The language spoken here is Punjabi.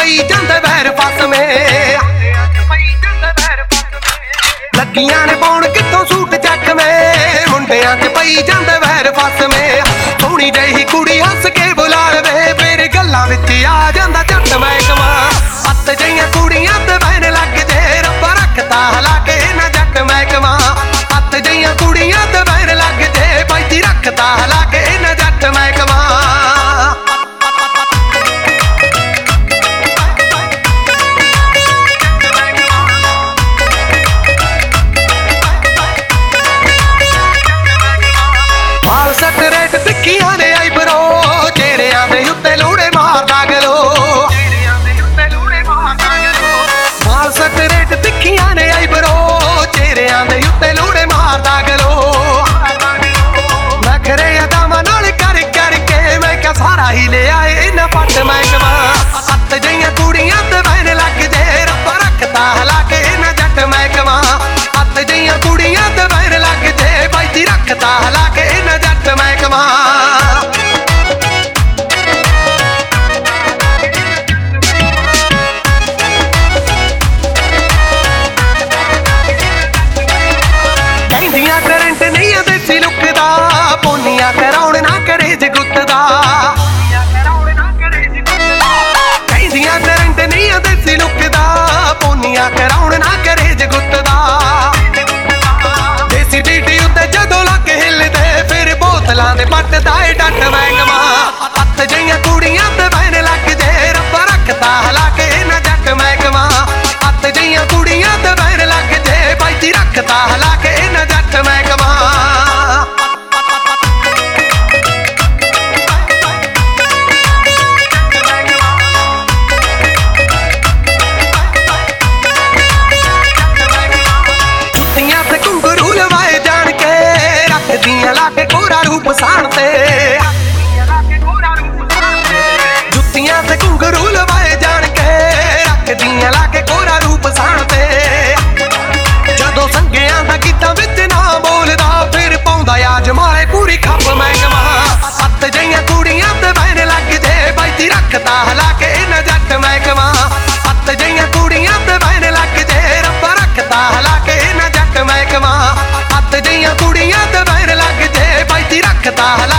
ਪਈ ਜਾਂਦੇ ਵੈਰ ਫਸਵੇਂ ਲੱਗੀਆਂ ਨੇ ਪਾਉਣ ਕਿੱਥੋਂ ਸੂਟ ਚੱਕਵੇਂ ਮੁੰਡਿਆਂ 'ਚ ਪਈ ਜਾਂਦੇ ਵੈਰ ਫਸਵੇਂ ਸੋਹਣੀ ਜਿਹੀ ਕੁੜੀ ਹੱਸ ਕੇ ਬੁਲਾ ਲਵੇ ਮੇਰੇ ਗੱਲਾਂ ਵਿੱਚ ਆ ਜਾਂਦਾ ਝੱਟ ਮਹਿਕਮਾ ਅੱਤ ਜਿਹੀਆਂ ਕੁੜੀਆਂ ਤੇ ਬਹਿਣ ਲੱਗ ਜੇ ਰੱਬਾ ਰੱਖਤਾ ਹਲਾ ਕੇ ਨਾ ਜੱਟ ਮਹਿਕਮਾ ਅੱਤ ਜਿਹੀਆਂ ਕੁੜੀਆਂ ਤੇ ਬਹਿਣ ਲੱਗ ਜੇ ਬਾਈ ਰੱਖਤਾ ਹਲਾ ਕੇ ਨਾ ਜੱਟ ਮਹਿਕਮਾ ਤਿੱਖੀਆਂ ਨੇ ਆਈਬਰੋ ਚਿਹਰਿਆਂ ਦੇ ਉੱਤੇ ਲੂੜੇ ਮਾਰਦਾ ਗਲੋ ਮਾਲ ਸਕਰੇਟ ਤਿੱਖੀਆਂ ਨੇ ਆਈਬਰੋ ਚਿਹਰਿਆਂ ਦੇ ਉੱਤੇ ਲੂੜੇ ਮਾਰਦਾ ਗਲੋ ਨਖਰੇ ਅਦਾਵਾਂ ਨਾਲ ਕਰ ਕਰਕੇ ਮੈਂ ਕਿਹਾ ਸਾਰਾ ਹੀ ਲਿਆ ਇਹਨਾਂ ਪੱਟ ਮਹਿਕਮਾ ਅੱਤ ਜਿਹੀਆਂ ਕੁੜੀਆਂ ਤੇ ਬਹਿਣ ਲੱਗ ਜੇ ਰੱਬਾ ਰੱਖਤਾ ਹਲਾ ਕੇ ਨਾ ਜੱਟ ਮਹਿਕਮਾ ਅੱਤ ਜਿਹੀਆਂ ਕੁੜੀਆਂ ਤੇ ਬਹਿਣ ਲੱਗ ਜੇ ਬਾਈ ਰੱਖਤਾ ਹਲਾ ਕੇ ਨਾ ਜੱਟ ਮਹਿਕਮਾ ਕਰੰਟ ਨਹੀਂ ਦੇਸੀ ਲੁੱਕਦਾ ਪੋਨੀਆਂ ਕਰਾਉਣ ਨਾ ਕਰੇ ਜਗੁੱਤ ਦਾ ਕਹਿੰਦੀਆਂ ਕਰੰਟ ਨਹੀਂ ਦੇਸੀ ਲੁੱਕਦਾ ਪੋਨੀਆਂ ਕਰਾਉਣ ਨਾ ਕਰੇ ਜਗੁੱਤ ਦਾ ਦੇਸੀ ਡੀਟੀ ਉੱਤੇ ਜਦੋਂ ਲੱਗ ਹਿੱਲਦੇ ਫਿਰ ਬੋਤਲਾਂ ਦੇ ਪੱਟਦਾ ਏ ਡੱਟ ਮਹਿਕਮਾ ਅੱਤ ਜਿਹੀਆਂ ਕੁੜੀਆਂ ਤੇ ਬਹਿਣ ਲੱਗ ਜੇ ਰੱਬਾ ਰੱਖਤਾ ਹਲਾ ਕੇ ਨਾ ਜੱਟ ਮਹਿਕਮਾ ਅੱਤ ਜਿਹੀਆਂ ਕੁੜੀਆਂ ਤੇ ਬਹਿਣ ਲੱਗ ਜੇ ਬਾਈ ਰੱਖਤਾ ਹਲਾ ਕੇ ਨਾ ਜੱਟ ਮਹਿਕਮਾ ਜੁੱਤੀਆਂ ਤੇ ਘੁੰਗਰੂ ਲਵਾਏ ਜਾਣ ਕੇ ਰੱਖਦੀਆਂ ਲਾ ਕੇ ਕੋਰਾ ਰੂਪ ਸਾਣ ਤੇ ਜੁੱਤੀਆਂ ਤੇ ਘੁੰਗਰੂ ਲਵਾਏ ਜਾਣ ਕੇ ਰੱਖਦੀਆਂ ਲਾ ਕੇ ਕੋਰਾ ਰੂਪ ਸਾਣ ਤੇ ਜਦੋਂ ਸੰਗਿਆਂ ਦਾ ਗੀਤਾਂ ਵਿੱਚ ਨਾ ਬੋਲਦਾ ਫਿਰ ਪਾਉਂਦਾ ਆ ਜਮਾਲੇ ਪੂਰੀ ਖੱਪ ਮਹਿਕਮਾ ਅੱਤ ਜਿਹੀਆਂ ਕੁੜੀਆਂ ਤੇ ਬਹਿਣ ਲੱਗ ਜੇ ਬਾਈ ਰੱਖਤਾ ਹਲਾ ਕੇ ਨਾ ਜੱਟ ਮਹਿਕਮਾ ਅੱਤ ਜਿਹੀਆਂ ਕੁੜੀਆਂ ਤੇ ਬਹਿਣ ਲੱਗ ਜੇ ਰੱਬਾ ਰੱਖਤਾ ਹਲਾ ਕੇ ਨਾ ਜੱਟ ਮਹਿਕਮਾ ਅੱਤ ਜਿਹੀਆਂ ਕੁੜੀਆਂ ਤੇ ਬਹਿਣ ਲੱਗ ਜੇ ਬਾਈ ਰੱਖਤਾ ਹਲਾ